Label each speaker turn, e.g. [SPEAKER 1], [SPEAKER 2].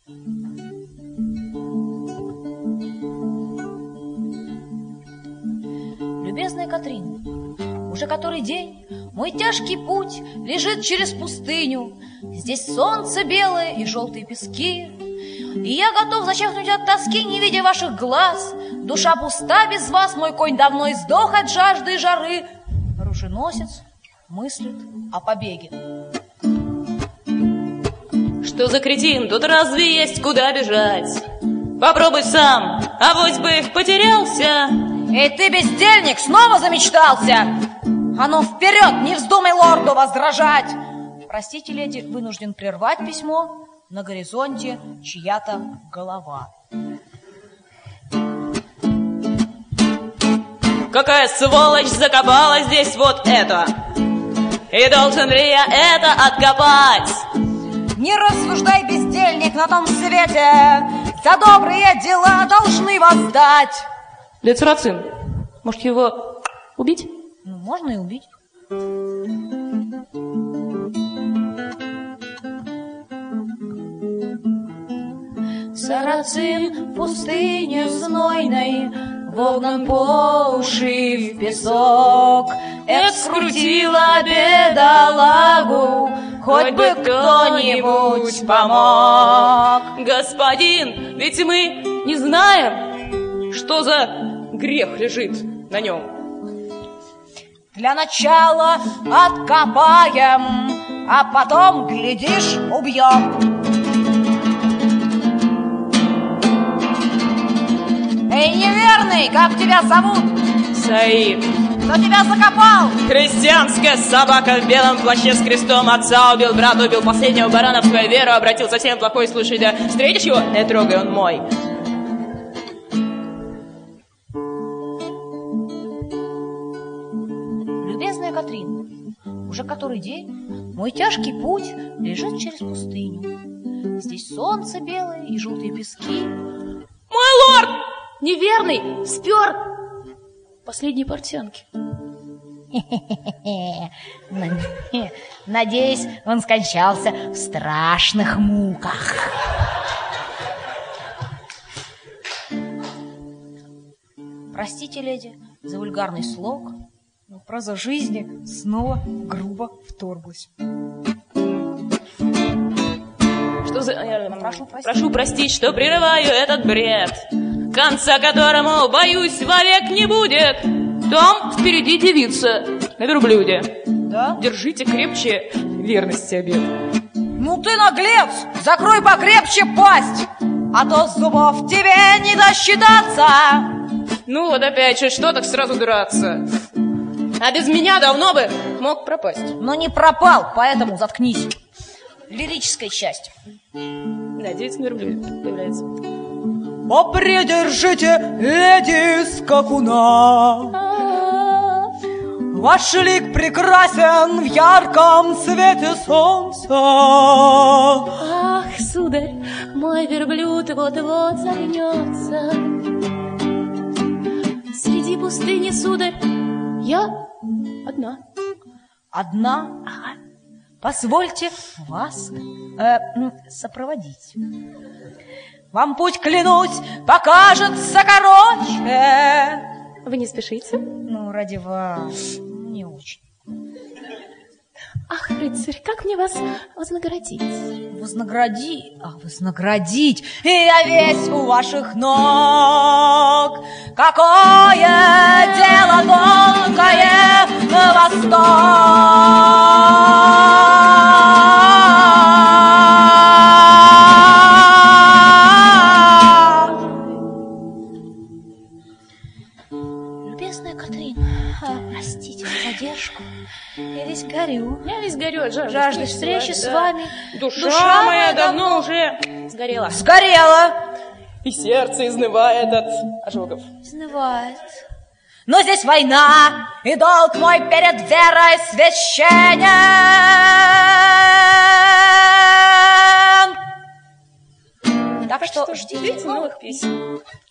[SPEAKER 1] Любезная Катрин, уже который день мой тяжкий путь лежит через пустыню. Здесь солнце белое и желтые пески, и я готов зачахнуть от тоски, не видя ваших глаз. Душа пуста без вас, мой конь давно издох от жажды и жары. Оруженосец мыслит о побеге.
[SPEAKER 2] Что за кретин? Тут разве есть куда бежать? Попробуй сам, авось бы потерялся.
[SPEAKER 1] Эй, ты, бездельник, снова замечтался? А ну, вперед, не вздумай лорду возражать! Простите, леди, вынужден прервать письмо. На горизонте чья-то голова.
[SPEAKER 2] Какая сволочь закопала здесь вот это? И должен ли я это откопать?
[SPEAKER 1] Не рассуждай, бездельник, на том свете за добрые дела должны воздать.
[SPEAKER 2] Дед Сарацин, может его убить?
[SPEAKER 1] Ну, можно и убить. Сарацин в пустыне знойной, вогнан по уши в песок. Эх, скрутила бедолагу, хоть бы кто-нибудь помог.
[SPEAKER 2] Господин, ведь мы не знаем, что за грех лежит на нем.
[SPEAKER 1] Для начала откопаем, а потом, глядишь, убьем. Эй, неверный, как тебя зовут?
[SPEAKER 2] Саид.
[SPEAKER 1] Кто тебя закопал?
[SPEAKER 2] Христианская собака в белом плаще с крестом. Отца убил, брат убил, последнего барана в свою веру обратил. Совсем плохой, слушай, да встретишь его, не трогай, он мой.
[SPEAKER 1] Любезная Катрин, уже который день мой тяжкий путь лежит через пустыню. Здесь солнце белое и желтые пески.
[SPEAKER 2] Мой лорд! Неверный! Спер! Последние портянки.
[SPEAKER 1] Надеюсь, он скончался в страшных муках. Простите, леди, за вульгарный слог, но проза жизни снова грубо вторглась.
[SPEAKER 2] Что за... Прошу простить, что прерываю этот бред, конца которому, боюсь, вовек не будет. Там впереди девица на верблюде.
[SPEAKER 1] Да?
[SPEAKER 2] Держите крепче верности обет.
[SPEAKER 1] Ну ты наглец! Закрой покрепче пасть, а то зубов тебе не досчитаться.
[SPEAKER 2] Ну вот опять же, что так сразу драться? А без меня давно бы мог пропасть.
[SPEAKER 1] Но не пропал, поэтому заткнись. Лирическая часть.
[SPEAKER 2] Да, девица на верблюде появляется.
[SPEAKER 1] Попридержите, леди скакуна. Ваш лик прекрасен в ярком свете солнца.
[SPEAKER 2] Ах, сударь, мой верблюд вот-вот загнется. Среди пустыни, сударь, я одна.
[SPEAKER 1] Одна? Ага. Позвольте вас сопроводить. Вам путь, клянусь, покажется короче.
[SPEAKER 2] Вы не спешите?
[SPEAKER 1] Ну, ради вас, не очень.
[SPEAKER 2] Ах, рыцарь, как мне вас вознаградить?
[SPEAKER 1] Вознаградить, и я весь у ваших ног. Какое дело тонкое Восток! Любезная Катрин, простите за задержку. Я весь горю.
[SPEAKER 2] От
[SPEAKER 1] жажды встречи с вами.
[SPEAKER 2] Душа моя давно уже сгорела. И сердце изнывает от ожогов.
[SPEAKER 1] Изнывает. Но здесь война, и долг мой перед верой священен. Так что ждите новых писем.